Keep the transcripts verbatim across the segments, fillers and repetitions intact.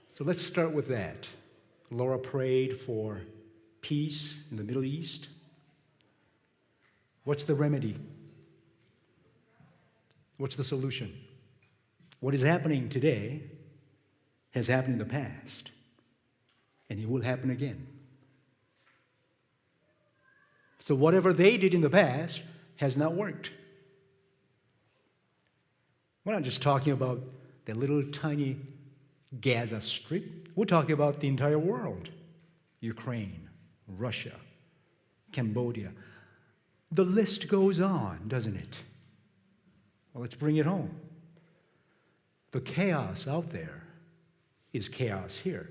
So let's start with that. Laura prayed for peace in the Middle East. What's the remedy? What's the solution? What is happening today has happened in the past, and it will happen again. So whatever they did in the past has not worked. We're not just talking about the little tiny Gaza Strip. We're talking about the entire world. Ukraine, Russia, Cambodia. The list goes on, doesn't it? Well, let's bring it home. The chaos out there is chaos here,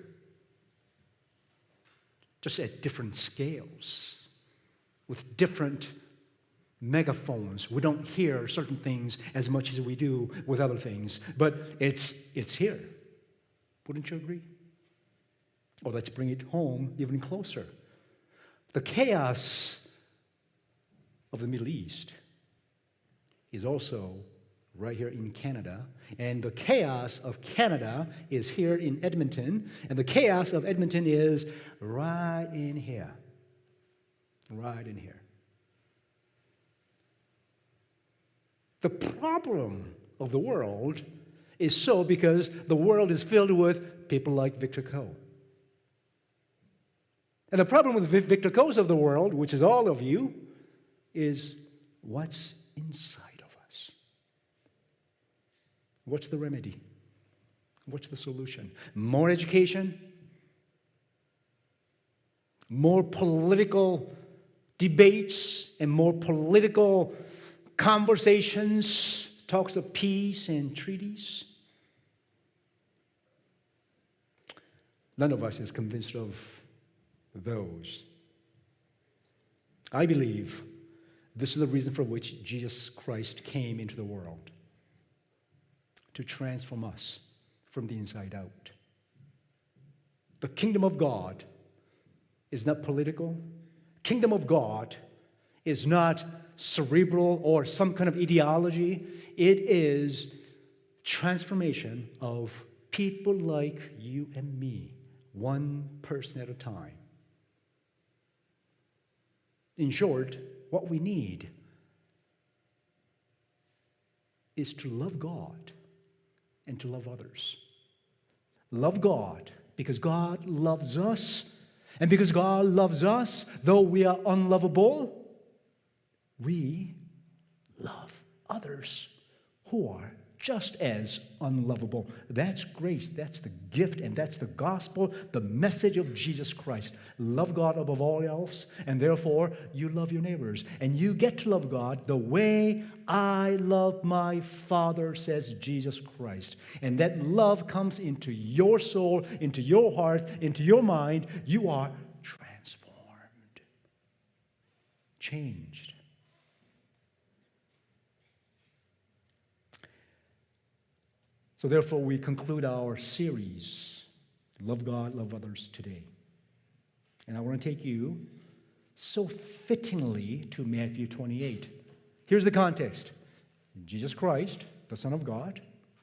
just at different scales, with different megaphones. We don't hear certain things as much as we do with other things, but it's it's here. Wouldn't you agree? Or let's bring it home even closer. The chaos of the Middle East is also right here in Canada, and the chaos of Canada is here in Edmonton, and the chaos of Edmonton is right in here. Right in here. The problem of the world is so because the world is filled with people like Victor Coe. And the problem with Victor Coes of the world, which is all of you, is what's inside of us. What's the remedy? What's the solution? More education? More political debates and more political conversations, talks of peace and treaties? None of us is convinced of those. I believe this is the reason for which Jesus Christ came into the world, to transform us from the inside out. The kingdom of God is not political. Kingdom of God is not cerebral or some kind of ideology. It is transformation of people like you and me, one person at a time. In short, what we need is to love God and to love others. Love God because God loves us, and because God loves us, though we are unlovable, we love others who are just as unlovable. That's grace. That's the gift, and that's the gospel, the message of Jesus Christ. Love God above all else, and therefore you love your neighbors. And you get to love God the way I love my Father, says Jesus Christ. And that love comes into your soul, into your heart, into your mind. You are transformed, changed. So therefore, we conclude our series, Love God, Love Others, today. And I want to take you so fittingly to Matthew twenty-eight. Here's the context. Jesus Christ, the Son of God,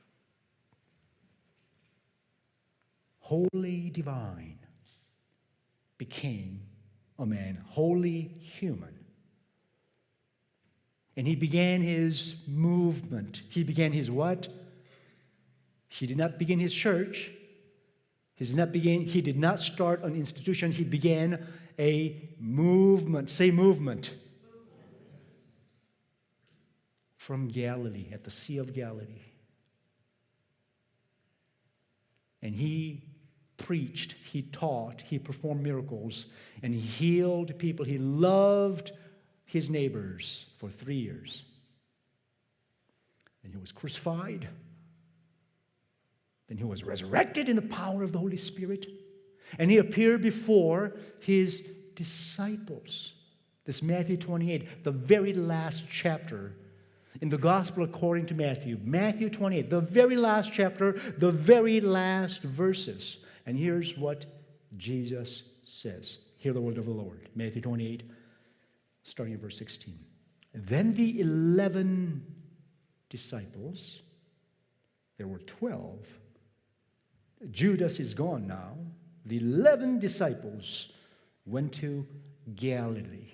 wholly divine, became a man, wholly human. And he began his movement. He began his what? He did not begin his church. He did not begin, he did not start an institution. He began a movement. Say movement. From Galilee, at the Sea of Galilee. And he preached, he taught, he performed miracles, and he healed people. He loved his neighbors for three years. And he was crucified. Then he was resurrected in the power of the Holy Spirit. And he appeared before his disciples. This Matthew twenty-eight, the very last chapter in the Gospel according to Matthew. Matthew twenty-eight, the very last chapter, the very last verses. And here's what Jesus says. Hear the word of the Lord. Matthew twenty-eight, starting at verse sixteen. Then the eleven disciples, there were twelve, Judas is gone now. The eleven disciples went to Galilee.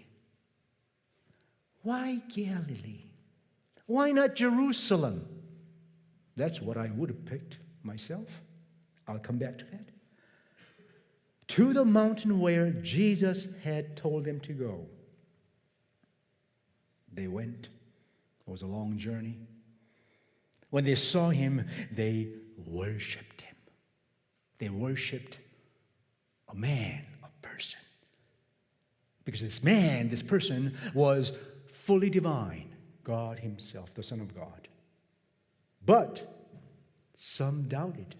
Why Galilee? Why not Jerusalem? That's what I would have picked myself. I'll come back to that. To the mountain where Jesus had told them to go. They went. It was a long journey. When they saw him, they worshiped him. They worshiped a man, a person. Because this man, this person, was fully divine, God himself, the Son of God. But some doubted.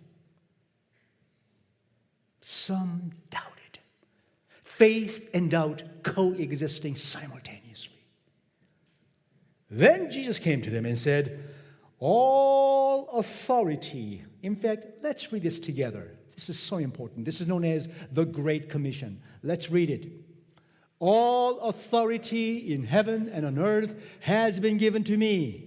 Some doubted. Faith and doubt coexisting simultaneously. Then Jesus came to them and said, all authority. In fact, let's read this together. This is so important. This is known as the Great Commission. Let's read it. All authority in heaven and on earth has been given to me.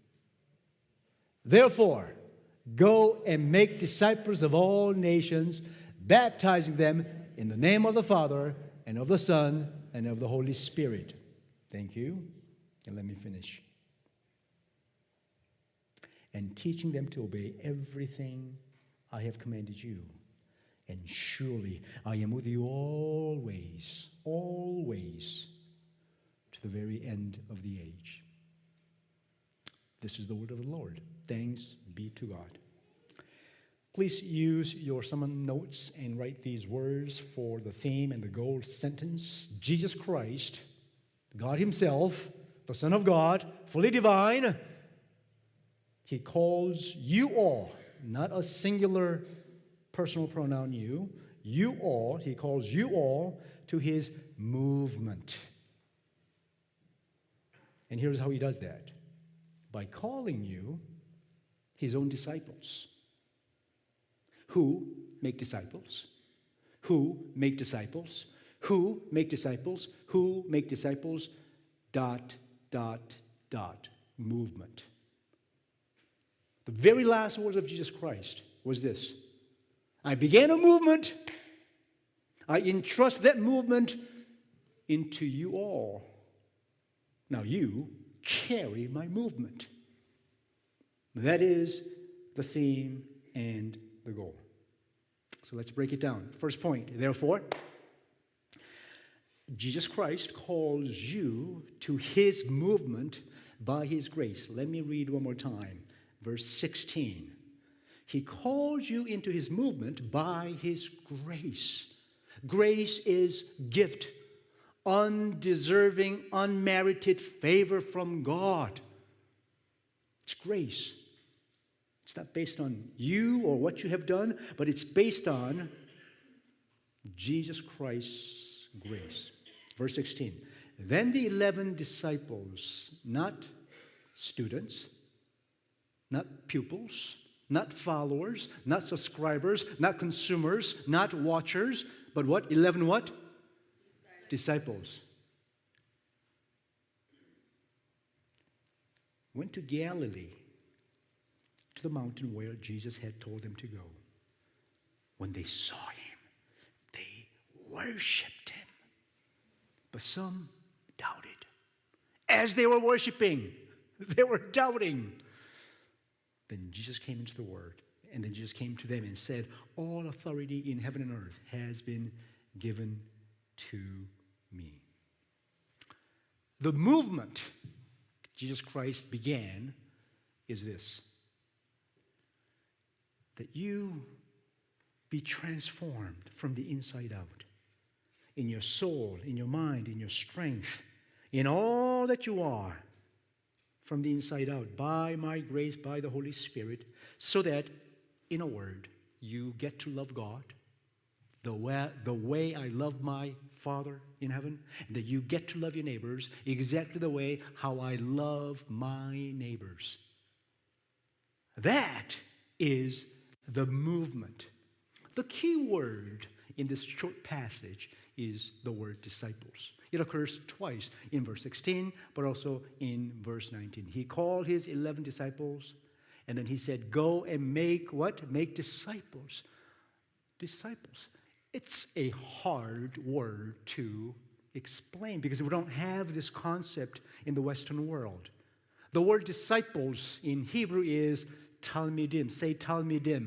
Therefore, go and make disciples of all nations, baptizing them in the name of the Father and of the Son and of the Holy Spirit. Thank you. And let me finish. And teaching them to obey everything I have commanded you. And surely I am with you always, always, to the very end of the age. This is the word of the Lord. Thanks be to God. Please use your sermon notes and write these words for the theme and the goal sentence. Jesus Christ, God himself, the Son of God, fully divine, he calls you all, not a singular personal pronoun you, you all, he calls you all to his movement. And here's how he does that. By calling you his own disciples. Who make disciples? Who make disciples? Who make disciples? Who make disciples? Dot, dot, dot. Movement. The very last words of Jesus Christ was this. I began a movement. I entrust that movement into you all. Now you carry my movement. That is the theme and the goal. So let's break it down. First point, therefore, Jesus Christ calls you to his movement by his grace. Let me read one more time. Verse sixteen. He calls you into his movement by his grace. Grace is gift, undeserving, unmerited favor from God. It's grace. It's not based on you or what you have done, but it's based on Jesus Christ's grace. Verse sixteen. Then the eleven disciples, not students, not pupils, not followers, not subscribers, not consumers, not watchers, but what? Eleven what? Disciples. Went to Galilee, to the mountain where Jesus had told them to go. When they saw him, they worshiped him. But some doubted. As they were worshiping, they were doubting. Then Jesus came into the Word, and then Jesus came to them and said, all authority in heaven and earth has been given to me. The movement Jesus Christ began is this, that you be transformed from the inside out, in your soul, in your mind, in your strength, in all that you are, from the inside out, by my grace, by the Holy Spirit, so that, in a word, you get to love God the way, the way I love my Father in heaven, and that you get to love your neighbors exactly the way how I love my neighbors. That is the movement. The key word in this short passage is the word disciples. It occurs twice in verse sixteen, but also in verse nineteen. He called his eleven disciples, and then he said, go and make what? Make disciples disciples. It's a hard word to explain because we don't have this concept in the Western world. The word disciples in Hebrew is talmidim. Say talmidim.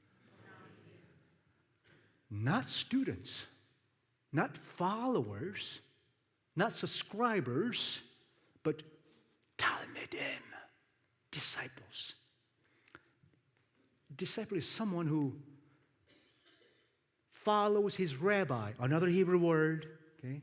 Not students, not followers, not subscribers, but talmidim, disciples. Disciple is someone who follows his rabbi, another Hebrew word, okay?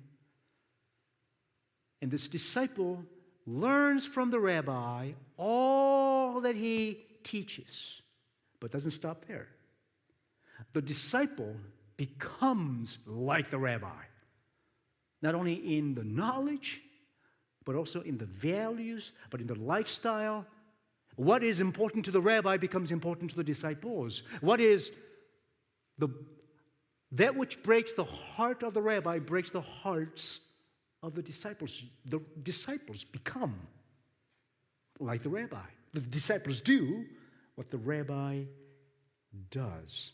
And this disciple learns from the rabbi all that he teaches, but doesn't stop there. The disciple becomes like the rabbi, not only in the knowledge, but also in the values, but in the lifestyle. What is important to the rabbi becomes important to the disciples. What is the that which breaks the heart of the rabbi breaks the hearts of the disciples. The disciples become like the rabbi. The disciples do what the rabbi does.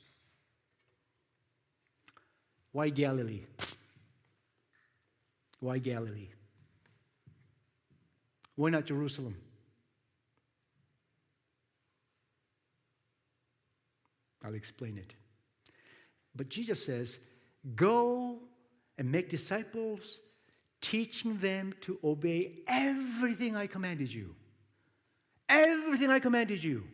Why Galilee? Why Galilee? Why not Jerusalem? I'll explain it. But Jesus says, go and make disciples, teaching them to obey everything I commanded you. Everything I commanded you.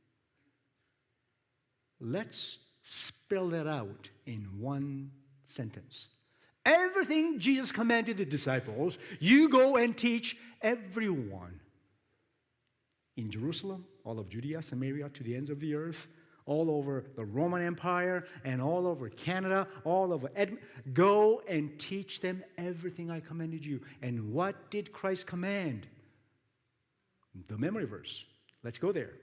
Let's spell that out in one sentence. Everything Jesus commanded the disciples, you go and teach everyone. In Jerusalem, all of Judea, Samaria, to the ends of the earth, all over the Roman Empire, and all over Canada, all over Ed- go and teach them everything I commanded you. And what did Christ command? The memory verse. Let's go there.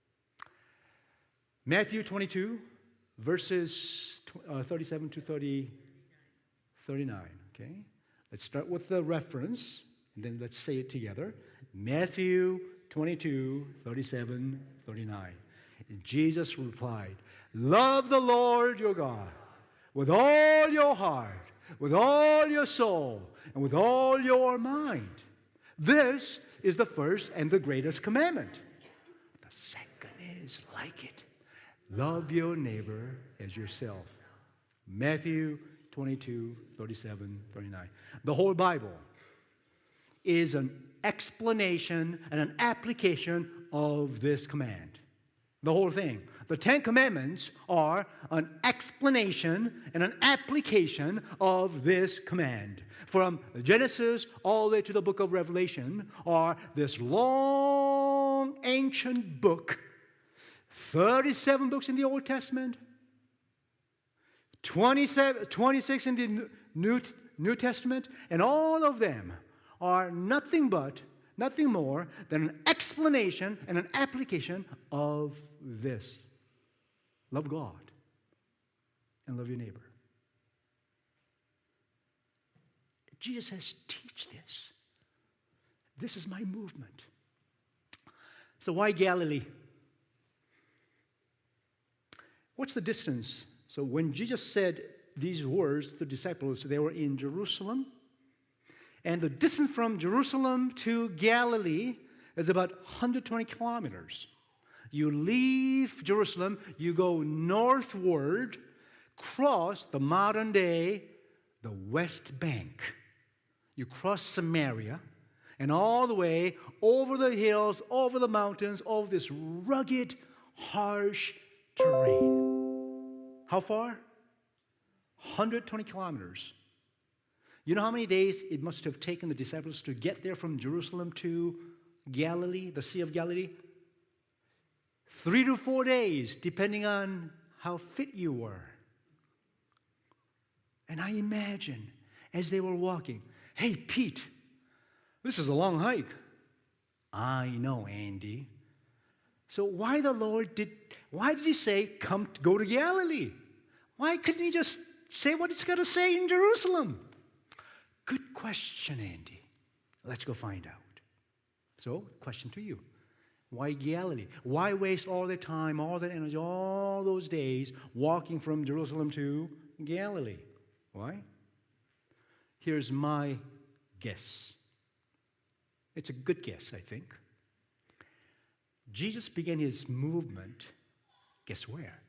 Matthew twenty-two, verses uh, thirty-seven to thirty, thirty-nine. Okay? Let's start with the reference, and then let's say it together. Matthew twenty-two, thirty-seven, thirty-nine. And Jesus replied, love the Lord your God with all your heart, with all your soul, and with all your mind. This is the first and the greatest commandment. The second is like it. Love your neighbor as yourself. Matthew twenty-two, thirty-seven, thirty-nine. The whole Bible is an explanation and an application of this command. The whole thing. The Ten Commandments are an explanation and an application of this command. From Genesis all the way to the book of Revelation are this long, ancient book, thirty-seven books in the Old Testament, twenty-seven, twenty-six in the New, New Testament, and all of them are nothing but, nothing more than an explanation and an application of this. Love God and love your neighbor. Jesus says, teach this. This is my movement. So why Galilee? What's the distance? So when Jesus said these words to the disciples, they were in Jerusalem. And the distance from Jerusalem to Galilee is about one hundred twenty kilometers. You leave Jerusalem, you go northward, cross the modern day, the West Bank. You cross Samaria, and all the way over the hills, over the mountains, over this rugged, harsh terrain. How far? one hundred twenty kilometers. You know how many days it must have taken the disciples to get there from Jerusalem to Galilee, the Sea of Galilee? Three to four days, depending on how fit you were. And I imagine as they were walking, hey, Pete, this is a long hike. I know, Andy. So why the Lord did, why did he say, come, go to Galilee? Why couldn't he just say what it's got to say in Jerusalem? Good question, Andy. Let's go find out. So, question to you. Why Galilee? Why waste all the time, all that energy, all those days walking from Jerusalem to Galilee? Why? Here's my guess. It's a good guess, I think. Jesus began his movement, guess where?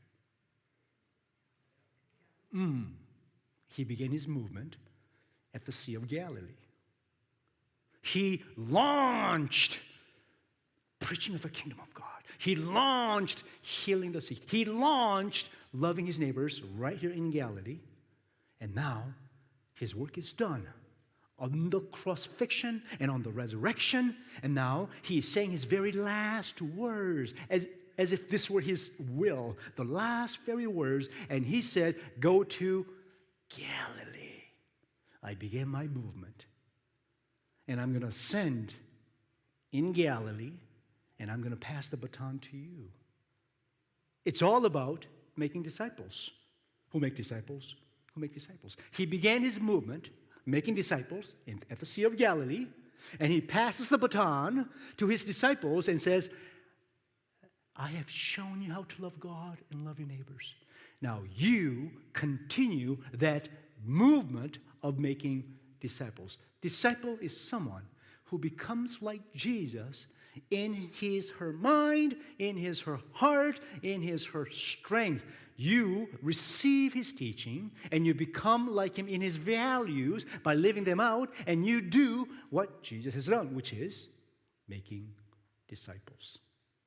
Mm. He began his movement at the Sea of Galilee. He launched preaching of the kingdom of God. He launched healing the sick. He launched loving his neighbors right here in Galilee. And now his work is done on the crucifixion and on the resurrection. And now he is saying his very last words as, as if this were his will, the last very words. And he said, go to Galilee. I began my movement. And I'm going to ascend in Galilee. And I'm going to pass the baton to you. It's all about making disciples. Who make disciples? Who make disciples? He began his movement, making disciples in, at the Sea of Galilee, and he passes the baton to his disciples and says, I have shown you how to love God and love your neighbors. Now you continue that movement of making disciples. Disciple is someone who becomes like Jesus in his, her mind, in his, her heart, in his, her strength. You receive his teaching, and you become like him in his values by living them out, and you do what Jesus has done, which is making disciples.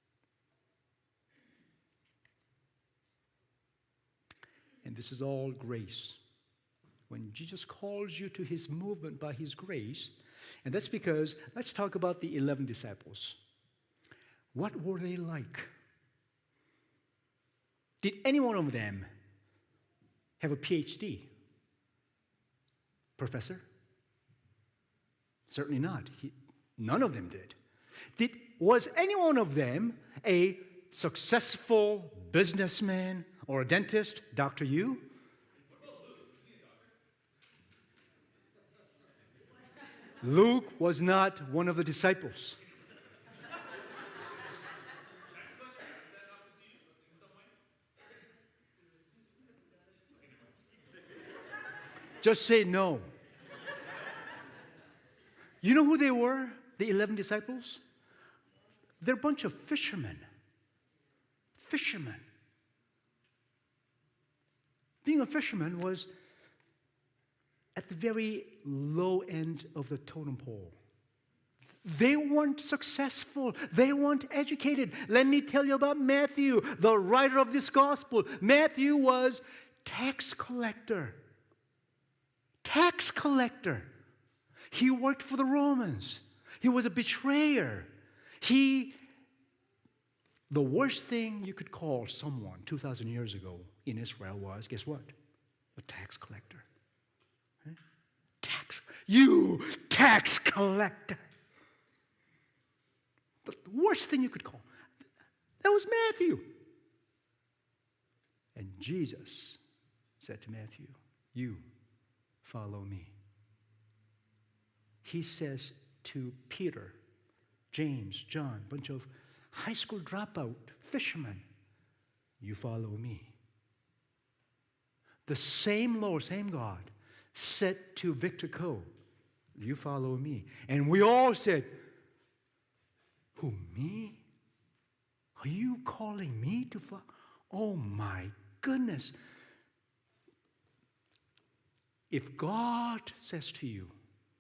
And this is all grace. When Jesus calls you to his movement by his grace, and that's because, let's talk about the eleven disciples. What were they like? Did any one of them have a P H D? Professor? Certainly not. He, none of them did. Did. Was any one of them a successful businessman or a dentist? Doctor Yu? Luke was not one of the disciples. Just say no. You know who they were, the eleven disciples? They're a bunch of fishermen. Fishermen. Being a fisherman was at the very low end of the totem pole. They weren't successful. They weren't educated. Let me tell you about Matthew, the writer of this gospel. Matthew was tax collector. Tax collector. He worked for the Romans. He was a betrayer. He, the worst thing you could call someone two thousand years ago in Israel was, guess what? A tax collector. Right? Tax, you tax collector. The worst thing you could call. That was Matthew. And Jesus said to Matthew, you follow me. He says to Peter, James, John, a bunch of high school dropout fishermen, you follow me. The same Lord, same God, said to Victor Coe, you follow me. And we all said, who, me? Are you calling me to follow? Oh my goodness. If God says to you,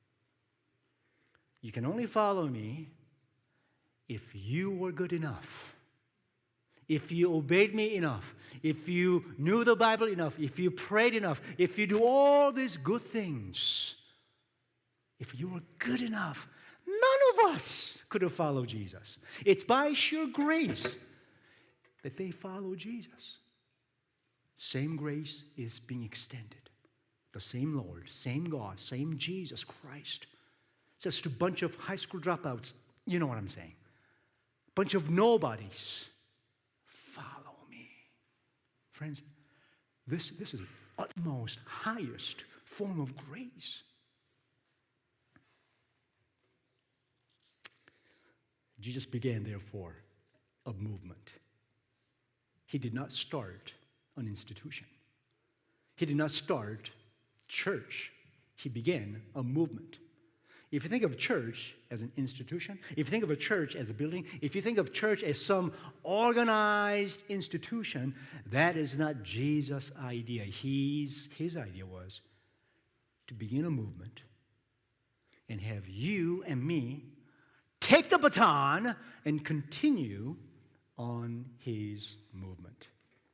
you can only follow me if you were good enough, if you obeyed me enough, if you knew the Bible enough, if you prayed enough, if you do all these good things, if you were good enough, none of us could have followed Jesus. It's by sheer grace that they follow Jesus. Same grace is being extended. The same Lord, same God, same Jesus Christ. Says to a bunch of high school dropouts, you know what I'm saying. Bunch of nobodies. Follow me. Friends, this, this is the utmost, highest form of grace. Jesus began, therefore, a movement. He did not start an institution. He did not start church. He began a movement. If you think of church as an institution, if you think of a church as a building, if you think of church as some organized institution, that is not Jesus' idea. He's, his idea was to begin a movement and have you and me take the baton and continue on his movement.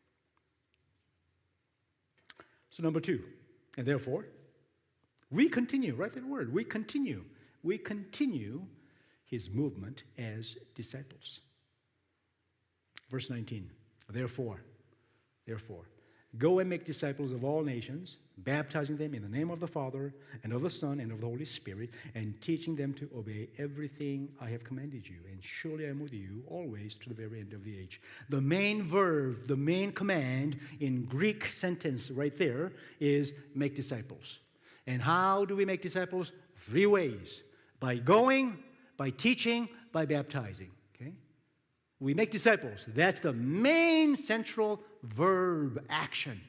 So number two, and therefore, we continue, write that word, we continue. We continue his movement as disciples. Verse nineteen, therefore, therefore, go and make disciples of all nations, baptizing them in the name of the Father and of the Son and of the Holy Spirit, and teaching them to obey everything I have commanded you. And surely I am with you always to the very end of the age. The main verb, the main command in Greek sentence right there is make disciples. And how do we make disciples? Three ways. By going, by teaching, by baptizing. Okay? We make disciples. That's the main central verb action.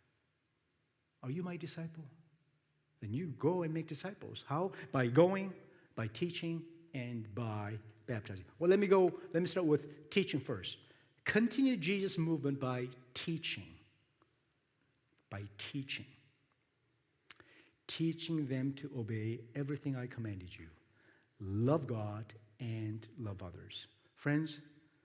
Are you my disciple? Then you go and make disciples. How? By going, by teaching, and by baptizing. Well, let me go, let me start with teaching first. Continue Jesus' movement by teaching. By teaching. Teaching them to obey everything I commanded you. Love God and love others. Friends,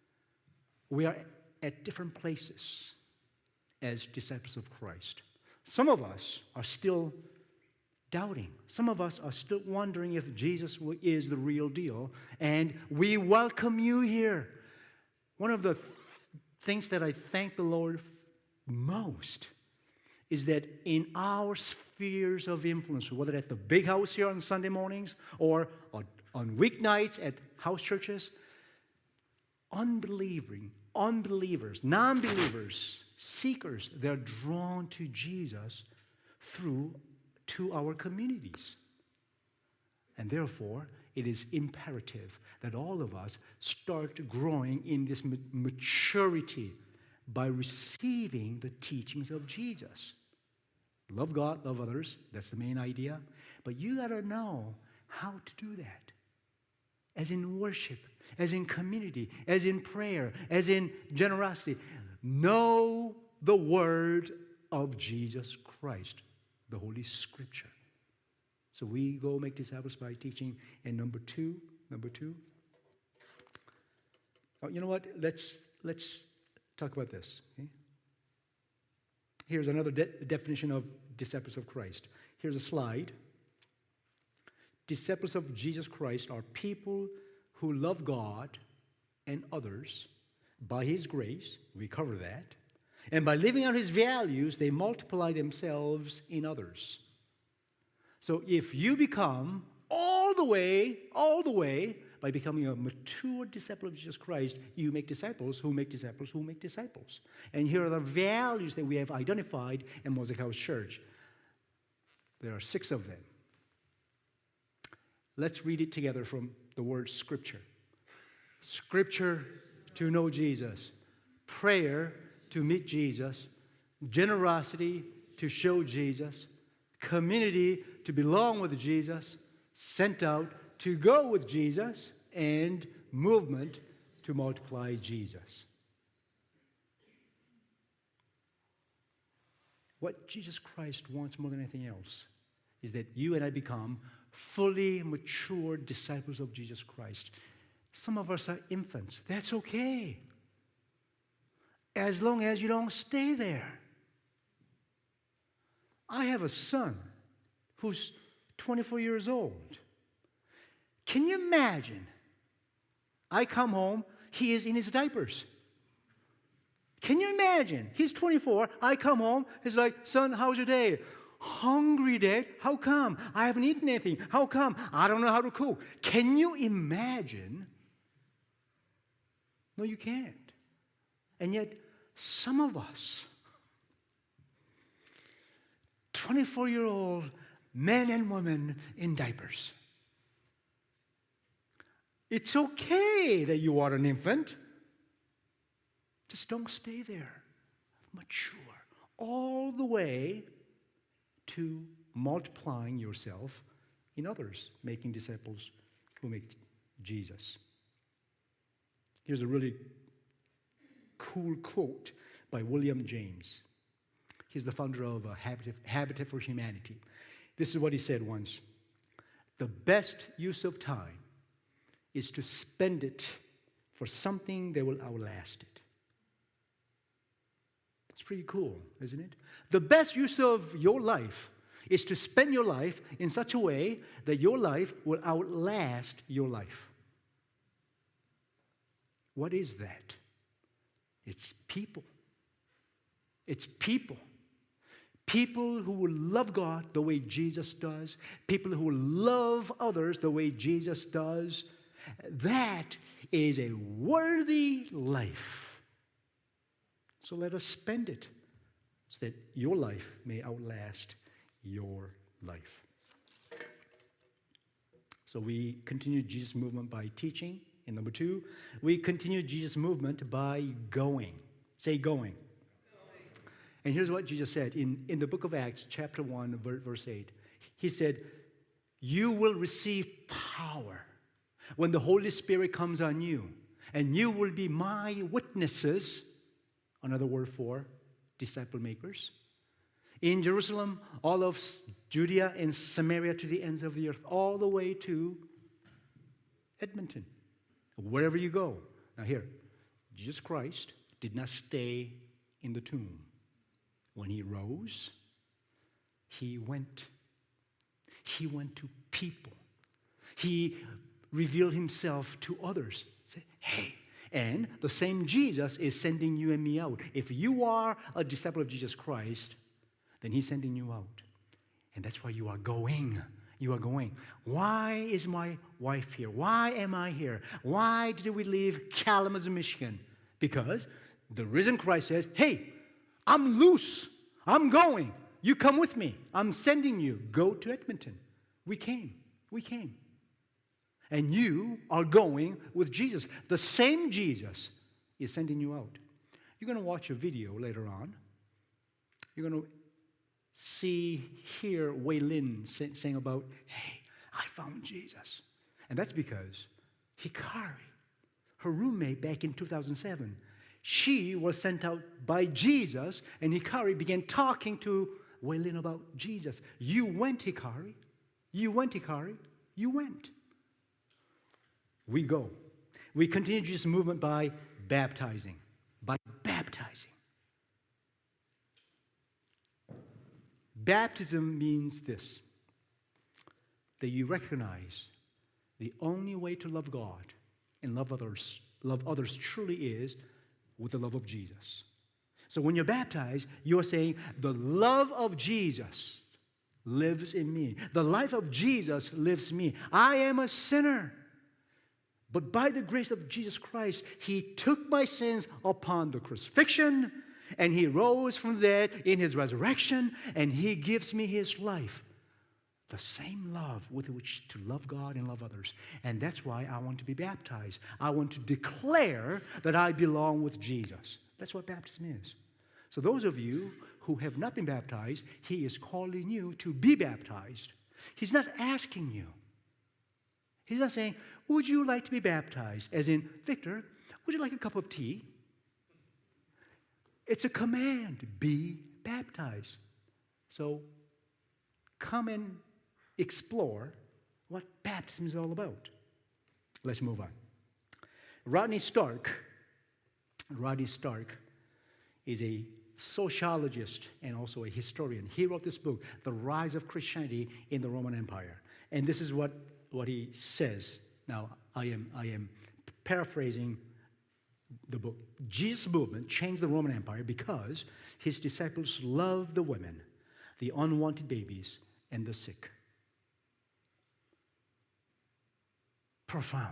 we are at different places as disciples of Christ. Some of us are still doubting. Some of us are still wondering if Jesus is the real deal, and we welcome you here. One of the th- things that I thank the Lord most is that in our spheres of influence, whether at the big house here on Sunday mornings or on, on weeknights at house churches, unbelieving, unbelievers, non-believers, seekers, they're drawn to Jesus through to our communities. And therefore, it is imperative that all of us start growing in this ma- maturity by receiving the teachings of Jesus. Love God, love others. That's the main idea. But you got to know how to do that. As in worship, as in community, as in prayer, as in generosity. Know the word of Jesus Christ, the Holy Scripture. So we go make disciples by teaching. And number two, number two. Oh, you know what? Let's let's talk about this. Okay? Here's another de- definition of disciples of Christ. Here's a slide. Disciples of Jesus Christ are people who love God and others by His grace. We cover that. And by living out His values, they multiply themselves in others. So if you become all the way, all the way, by becoming a mature disciple of Jesus Christ, you make disciples who make disciples who make disciples. And here are the values that we have identified in Mosaic House Church. There are six of them. Let's read it together from the word Scripture. Scripture to know Jesus. Prayer to meet Jesus. Generosity to show Jesus. Community to belong with Jesus. Sent out to go with Jesus, and movement to multiply Jesus. What Jesus Christ wants more than anything else is that you and I become fully mature disciples of Jesus Christ. Some of us are infants. That's okay, as long as you don't stay there. I have a son who's twenty-four years old. Can you imagine? I come home, he is in his diapers. Can you imagine? He's twenty-four, I come home, he's like, son, how's your day? Hungry, Dad. How come? I haven't eaten anything. How come? I don't know how to cook. Can you imagine? No, you can't. And yet, some of us, twenty-four-year-old men and women in diapers, It's okay that you are an infant. Just don't stay there. Mature all the way to multiplying yourself in others, making disciples who make Jesus. Here's a really cool quote by William James. He's the founder of uh, Habitat, Habitat for Humanity. This is what he said once. The best use of time is to spend it for something that will outlast it. It's pretty cool, isn't it? The best use of your life is to spend your life in such a way that your life will outlast your life. What is that? It's people. It's people. People who will love God the way Jesus does. People who will love others the way Jesus does. That is a worthy life. So let us spend it so that your life may outlast your life. So we continue Jesus' movement by teaching. And number two, we continue Jesus' movement by going. Say going. And here's what Jesus said in, in the book of Acts, chapter one, verse eight. He said, you will receive power when the Holy Spirit comes on you, and you will be my witnesses, another word for disciple makers, in Jerusalem, all of Judea and Samaria to the ends of the earth, all the way to Edmonton, wherever you go. Now here, Jesus Christ did not stay in the tomb. When he rose, he went. He went to people. He revealed himself to others. Say, hey, and the same Jesus is sending you and me out. If you are a disciple of Jesus Christ, then he's sending you out. And that's why you are going. You are going. Why is my wife here? Why am I here? Why did we leave Kalamazoo, Michigan? Because the risen Christ says, hey, I'm loose. I'm going. You come with me. I'm sending you. Go to Edmonton. We came. We came. And you are going with Jesus. The same Jesus is sending you out. You're going to watch a video later on. You're going to see, hear Wei Lin say, saying about, hey, I found Jesus. And that's because Hikari, her roommate back in two thousand seven, she was sent out by Jesus, and Hikari began talking to Wei Lin about Jesus. You went, Hikari. You went, Hikari. You went. We go. We continue Jesus' movement by baptizing. By baptizing. Baptism means this, that you recognize the only way to love God and love others, love others truly is with the love of Jesus. So when you're baptized, you're saying, the love of Jesus lives in me. The life of Jesus lives in me. I am a sinner. But by the grace of Jesus Christ, he took my sins upon the crucifixion, and he rose from the dead in his resurrection, and he gives me his life. The same love with which to love God and love others. And that's why I want to be baptized. I want to declare that I belong with Jesus. That's what baptism is. So those of you who have not been baptized, he is calling you to be baptized. He's not asking you. He's not saying, would you like to be baptized? As in, Victor, would you like a cup of tea? It's a command, be baptized. So come and explore what baptism is all about. Let's move on. Rodney Stark, Rodney Stark is a sociologist and also a historian. He wrote this book, The Rise of Christianity in the Roman Empire. And this is what, what he says. Now, I am, I am paraphrasing the book. Jesus' movement changed the Roman Empire because his disciples loved the women, the unwanted babies, and the sick. Profound.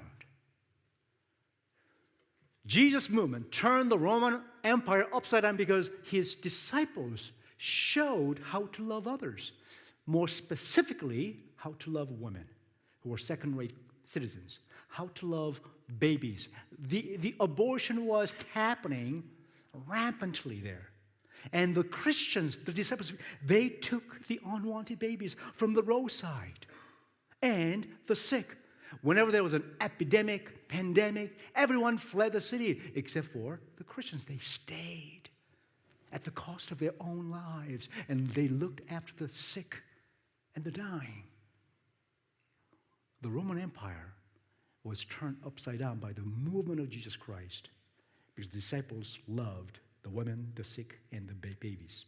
Jesus' movement turned the Roman Empire upside down because his disciples showed how to love others. More specifically, how to love women who were second-rate citizens, how to love babies. The, the abortion was happening rampantly there. And the Christians, the disciples, they took the unwanted babies from the roadside and the sick. Whenever there was an epidemic, pandemic, everyone fled the city except for the Christians. They stayed at the cost of their own lives, and they looked after the sick and the dying. The Roman Empire was turned upside down by the movement of Jesus Christ because the disciples loved the women, the sick, and the babies.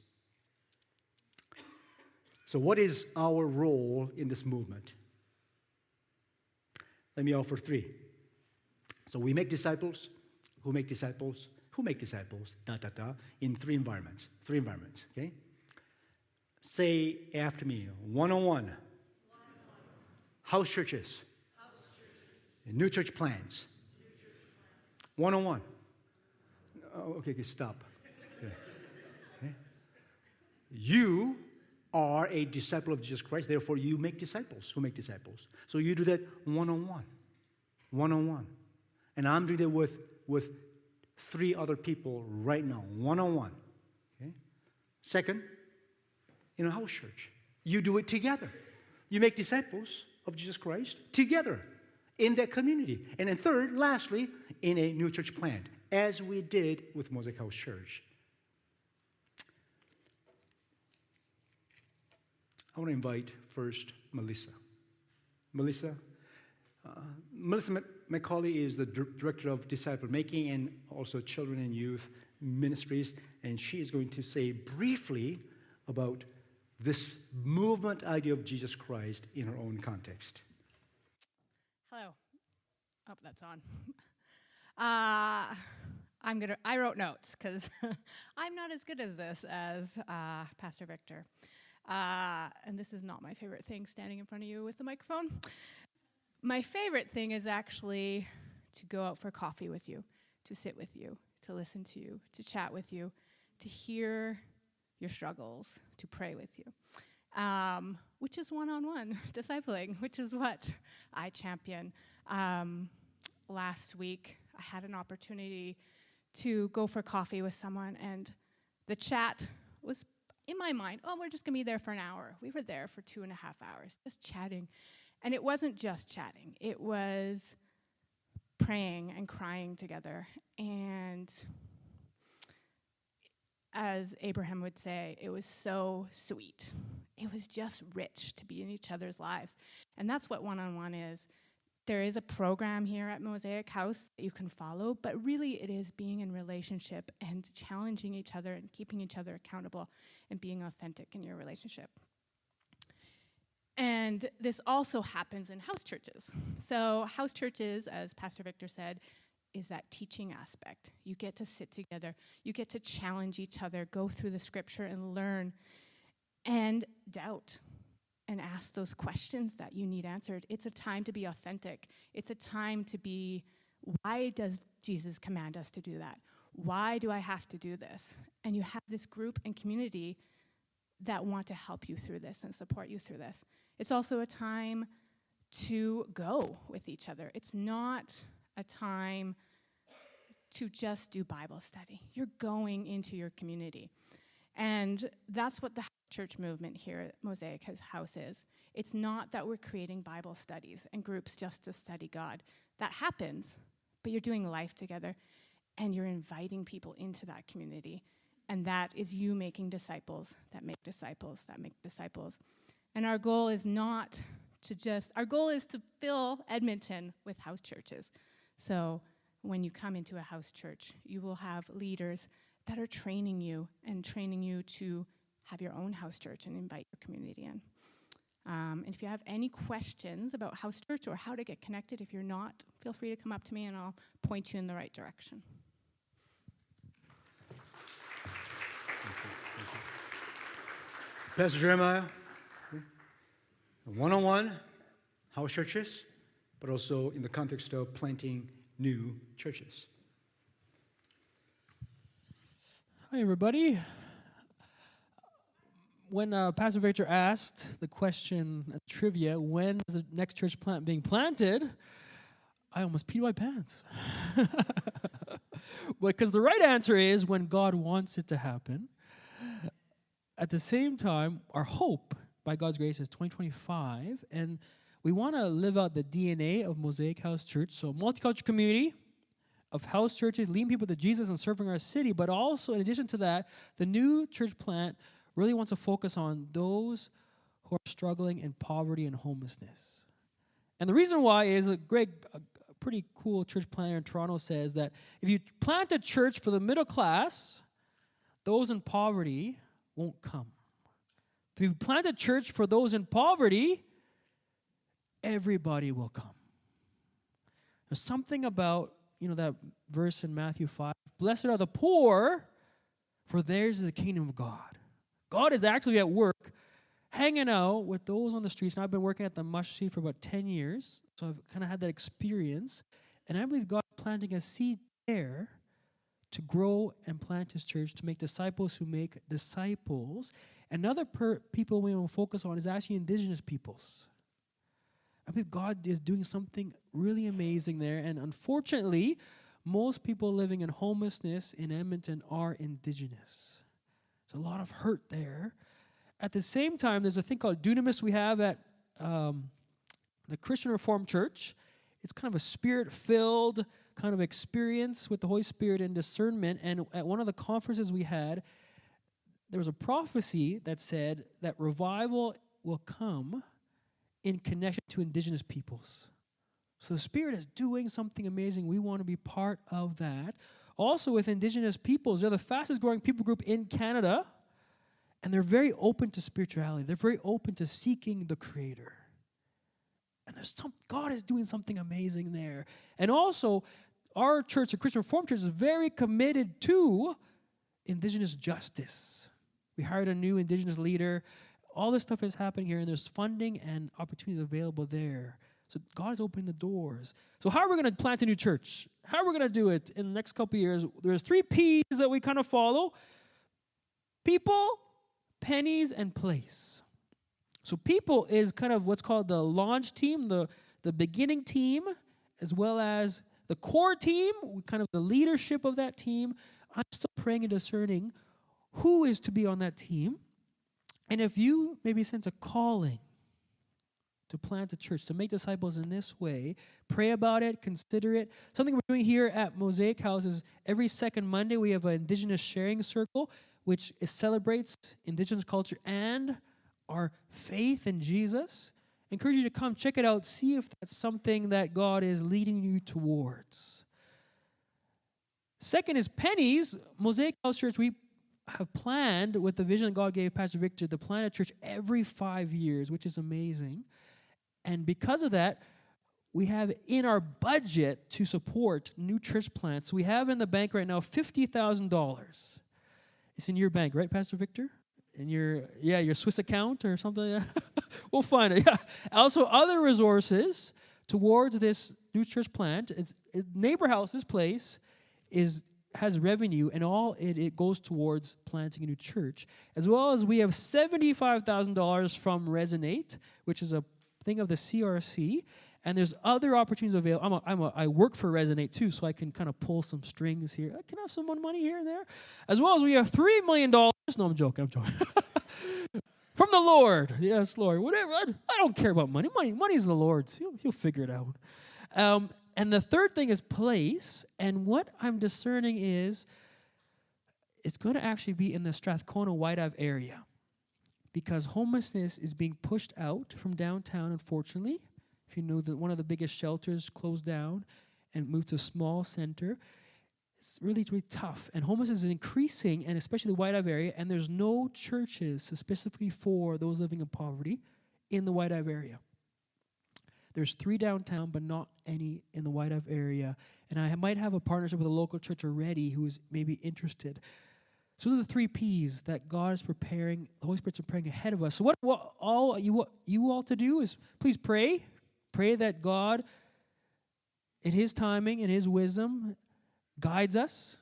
So what is our role in this movement? Let me offer three. So we make disciples, who make disciples, who make disciples, da, da, da, in three environments. Three environments, okay? Say after me, one-on-one, house churches, house churches. New church plans, New church plans. One-on-one. Oh, okay, okay, stop. Okay. Okay. You are a disciple of Jesus Christ, therefore you make disciples who make disciples. So you do that one-on-one, one-on-one. And I'm doing that with, with three other people right now, one-on-one. Okay? Second, in a house church, you do it together. You make disciples of Jesus Christ together in that community. And then third, lastly, in a new church plant, as we did with Mosaic House Church. I want to invite first Melissa. Melissa, uh, Melissa McCauley is the director of disciple making and also children and youth ministries, and she is going to say briefly about this movement idea of Jesus Christ in her own context. Hello. Oh, that's on. Uh, I'm gonna. I wrote notes because I'm not as good as this as uh, Pastor Victor. Uh, and this is not my favorite thing, standing in front of you with the microphone. My favorite thing is actually to go out for coffee with you, to sit with you, to listen to you, to chat with you, to hear your struggles, to pray with you, um, which is one-on-one discipling, which is what I champion. Um, last week, I had an opportunity to go for coffee with someone, and the chat was in my mind, oh, we're just going to be there for an hour. We were there for two and a half hours, just chatting. And it wasn't just chatting. It was praying and crying together. And as Abraham would say, it was so sweet. It was just rich to be in each other's lives. And that's what one-on-one is. There is a program here at Mosaic House that you can follow, but really it is being in relationship and challenging each other and keeping each other accountable and being authentic in your relationship. And this also happens in house churches. So house churches, as Pastor Victor said, is that teaching aspect. You get to sit together. You get to challenge each other, go through the scripture and learn and doubt and ask those questions that you need answered. It's a time to be authentic. It's a time to be, why does Jesus command us to do that? Why do I have to do this? And you have this group and community that want to help you through this and support you through this. It's also a time to go with each other. It's not a time to just do Bible study. You're going into your community. And that's what the church movement here at Mosaic House is. It's not that we're creating Bible studies and groups just to study God. That happens, but you're doing life together, and you're inviting people into that community. And that is you making disciples that make disciples that make disciples. And our goal is not to just, our goal is to fill Edmonton with house churches. So when you come into a house church, you will have leaders that are training you and training you to have your own house church and invite your community in. Um, and if you have any questions about house church or how to get connected, if you're not, feel free to come up to me and I'll point you in the right direction. Pastor Jeremiah, one-on-one house churches, but also in the context of planting new churches. Hi, everybody. when uh, Pastor Victor asked the question, uh, trivia, when is the next church plant being planted, I almost peed my pants. Because the right answer is when God wants it to happen. At the same time, our hope, by God's grace, is twenty twenty-five, and we want to live out the D N A of Mosaic House Church, so multicultural community of house churches, leading people to Jesus and serving our city, but also, in addition to that, the new church plant really wants to focus on those who are struggling in poverty and homelessness. And the reason why is, a Greg, a pretty cool church planter in Toronto, says that if you plant a church for the middle class, those in poverty won't come. If you plant a church for those in poverty, everybody will come. There's something about, you know, that verse in Matthew five, blessed are the poor, for theirs is the kingdom of God. God is actually at work hanging out with those on the streets. And I've been working at the Mush Seed for about ten years, so I've kind of had that experience. And I believe God is planting a seed there to grow and plant his church, to make disciples who make disciples. Another per- people we will focus on is actually indigenous peoples. I believe God is doing something really amazing there. And unfortunately, most people living in homelessness in Edmonton are indigenous. There's a lot of hurt there. At the same time, there's a thing called dunamis we have at um, the Christian Reformed Church. It's kind of a spirit-filled kind of experience with the Holy Spirit and discernment. And at one of the conferences we had, there was a prophecy that said that revival will come in connection to indigenous peoples. So the Spirit is doing something amazing. We want to be part of that. Also with indigenous peoples, they're the fastest growing people group in Canada, and they're very open to spirituality. They're very open to seeking the Creator. And there's some, God is doing something amazing there. And also, our church, the Christian Reformed Church, is very committed to indigenous justice. We hired a new indigenous leader. All this stuff is happening here, and there's funding and opportunities available there. So God is opening the doors. So how are we going to plant a new church? How are we going to do it in the next couple of years? There's three P's that we kind of follow. People, pennies, and place. So people is kind of what's called the launch team, the, the beginning team, as well as the core team, kind of the leadership of that team. I'm still praying and discerning who is to be on that team. And if you maybe sense a calling to plant a church, to make disciples in this way, pray about it, consider it. Something we're doing here at Mosaic House is every second Monday we have an Indigenous Sharing Circle, which is, celebrates Indigenous culture and our faith in Jesus. I encourage you to come check it out, see if that's something that God is leading you towards. Second is pennies. Mosaic House Church, we have planned with the vision God gave Pastor Victor to plant a church every five years, which is amazing. And because of that, we have in our budget to support new church plants. We have in the bank right now fifty thousand dollars. It's in your bank, right, Pastor Victor? In your, yeah, your Swiss account or something? We'll find it. Yeah. Also, other resources towards this new church plant. It's, it, Neighbor House's place is has revenue, and all it, it goes towards planting a new church. As well as we have seventy-five thousand dollars from Resonate, which is a thing of the C R C, and there's other opportunities available. I'm a, I'm a, I work for Resonate too, so I can kind of pull some strings here. I can have some money here and there. As well as we have three million dollars. No, I'm joking, I'm joking. From the Lord. Yes, Lord. Whatever. I, I don't care about money. Money money is the Lord's. He'll, he'll figure it out. Um, And the third thing is place. And what I'm discerning is it's going to actually be in the Strathcona White Ave area, because homelessness is being pushed out from downtown, unfortunately. If you know that one of the biggest shelters closed down and moved to a small center, it's really, really tough. And homelessness is increasing, and especially the White Ave area, and there's no churches specifically for those living in poverty in the White Ave area. There's three downtown, but not any in the White Ave area. And I might have a partnership with a local church already who is maybe interested. So those are the three P's that God is preparing, the Holy Spirit's preparing ahead of us. So what, what all you what you all to do is please pray. Pray that God, in His timing, in His wisdom, guides us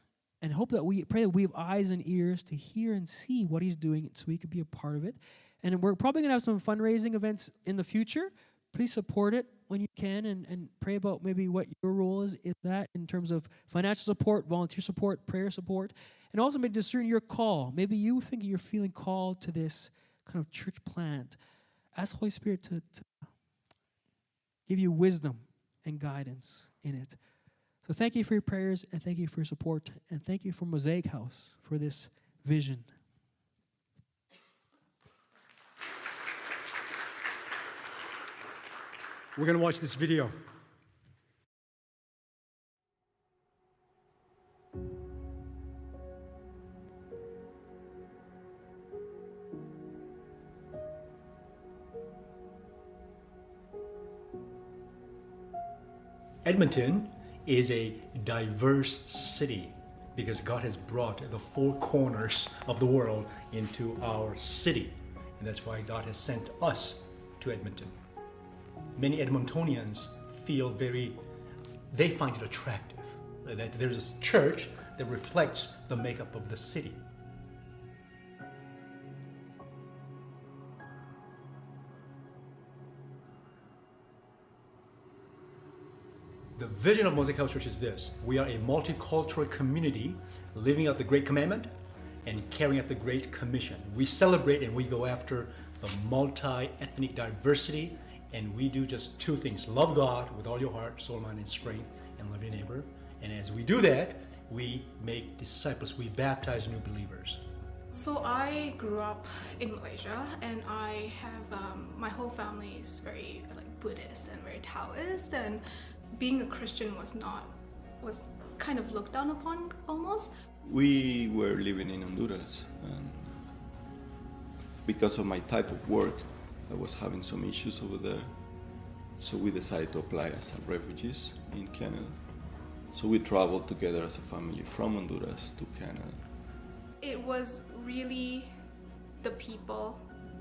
and hope that we pray that we have eyes and ears to hear and see what he's doing so we could be a part of it. And we're probably going to have some fundraising events in the future. Please support it when you can, and, and pray about maybe what your role is in that in terms of financial support, volunteer support, prayer support, and also maybe discern your call. Maybe you think you're feeling called to this kind of church plant. Ask the Holy Spirit to, to give you wisdom and guidance in it. So thank you for your prayers, and thank you for your support, and thank you for Mosaic House for this vision. We're going to watch this video. Edmonton is a diverse city because God has brought the four corners of the world into our city. And that's why God has sent us to Edmonton. Many Edmontonians feel very, they find it attractive that there's a church that reflects the makeup of the city. The vision of Mosaic House Church is this: we are a multicultural community living out the Great Commandment and carrying out the Great Commission. We celebrate and we go after the multi-ethnic diversity, and we do just two things: love God with all your heart, soul, mind, and strength, and love your neighbor. And as we do that, we make disciples, we baptize new believers. So I grew up in Malaysia, and I have, um, my whole family is very like Buddhist and very Taoist, and being a Christian was not, was kind of looked down upon almost. We were living in Honduras, and because of my type of work, I was having some issues over there. So we decided to apply as refugees in Canada. So we traveled together as a family from Honduras to Canada. It was really the people,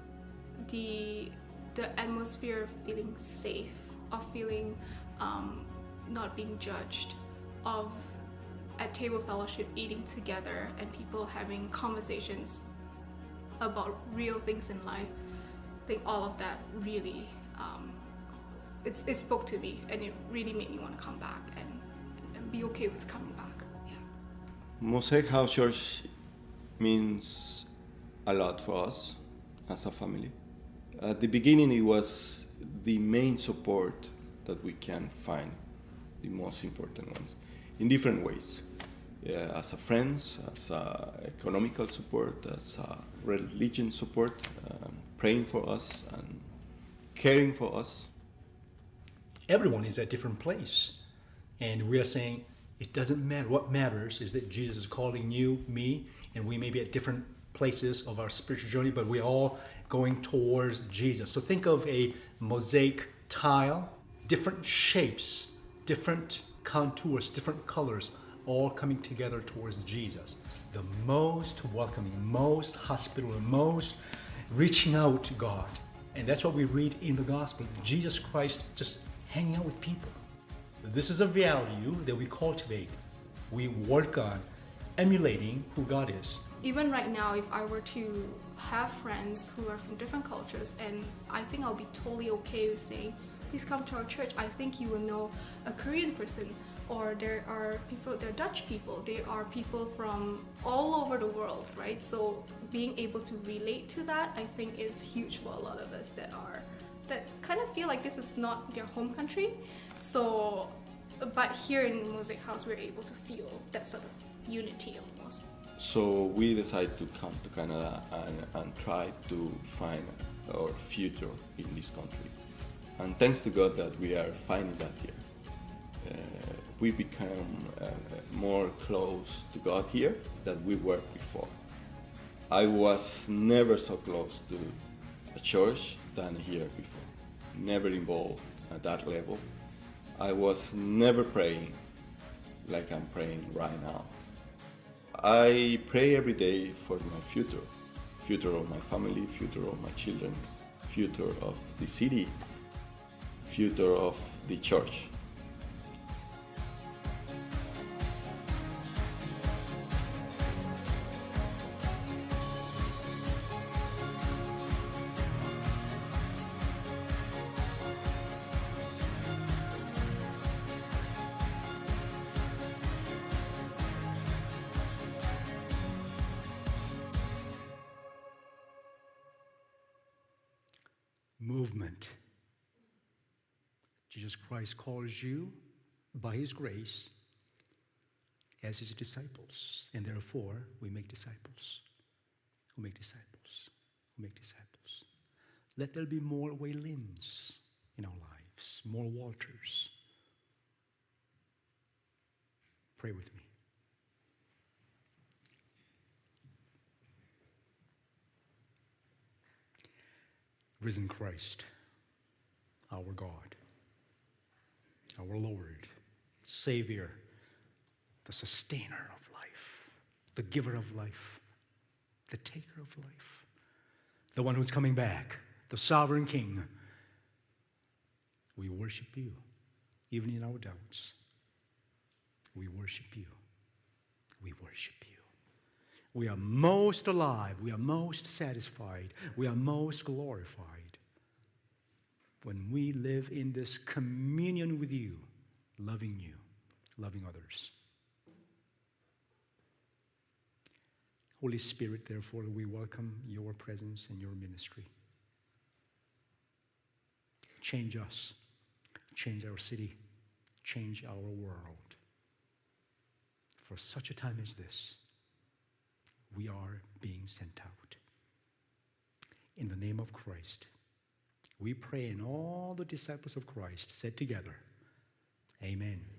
the, the atmosphere of feeling safe, of feeling um, not being judged, of at table fellowship eating together and people having conversations about real things in life. I think all of that really, um, it's, it spoke to me, and it really made me want to come back and, and be okay with coming back. Yeah. Mosaic House Church means a lot for us as a family. At the beginning, it was the main support that we can find, the most important ones, in different ways. Yeah, as a friends, as a economical support, as a religion support, um, praying for us and caring for us. Everyone is at a different place, and we are saying it doesn't matter. What matters is that Jesus is calling you, me, and we may be at different places of our spiritual journey, but we're all going towards Jesus. So think of a mosaic tile, different shapes, different contours, different colors, all coming together towards Jesus. The most welcoming, most hospitable, most reaching out to God. And that's what we read in the gospel. Jesus Christ just hanging out with people. This is a value that we cultivate. We work on emulating who God is. Even right now, if I were to have friends who are from different cultures, and I think I'll be totally okay with saying, please come to our church. I think you will know a Korean person, or there are people, there are Dutch people, there are people from all over the world, right? So being able to relate to that, I think, is huge for a lot of us that are, that kind of feel like this is not their home country. So, but here in Mosaic House, we're able to feel that sort of unity almost. So we decided to come to Canada and, and try to find our future in this country. And thanks to God that we are finding that here. Uh, we become uh, more close to God here than we were before. I was never so close to a church than here before. Never involved at that level. I was never praying like I'm praying right now. I pray every day for my future, future of my family, future of my children, future of the city, future of the church. movement. Jesus Christ calls you by his grace as his disciples, and therefore we make disciples. We make disciples. We make disciples. Let there be more Waylins in our lives, more Walters. Pray with me. Risen Christ, our God, our Lord, Savior, the sustainer of life, the giver of life, the taker of life, the one who's coming back, the sovereign King. We worship you, even in our doubts. We worship you. We worship you. We are most alive. We are most satisfied. We are most glorified when we live in this communion with you, loving you, loving others. Holy Spirit, therefore, we welcome your presence and your ministry. Change us, change our city, change our world. For such a time as this, we are being sent out. In the name of Christ, we pray, and all the disciples of Christ said together, Amen.